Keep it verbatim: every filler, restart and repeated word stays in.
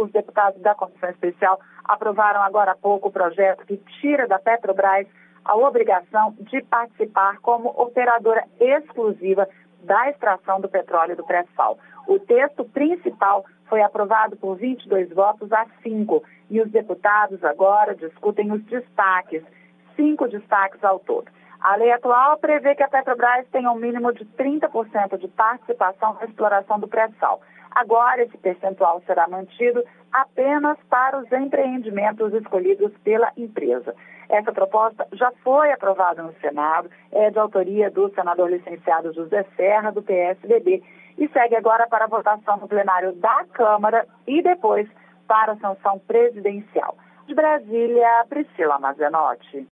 os deputados da Comissão Especial aprovaram agora há pouco o projeto que tira da Petrobras a obrigação de participar como operadora exclusiva da extração do petróleo do pré-sal. O texto principal foi aprovado por vinte e dois votos a cinco e os deputados agora discutem os destaques, cinco destaques ao todo. A lei atual prevê que a Petrobras tenha um mínimo de trinta por cento de participação na exploração do pré-sal. Agora, esse percentual será mantido apenas para os empreendimentos escolhidos pela empresa. Essa proposta já foi aprovada no Senado, é de autoria do senador licenciado José Serra, do P S D B, e segue agora para a votação no plenário da Câmara e depois para a sanção presidencial. De Brasília, Priscila Mazenotti.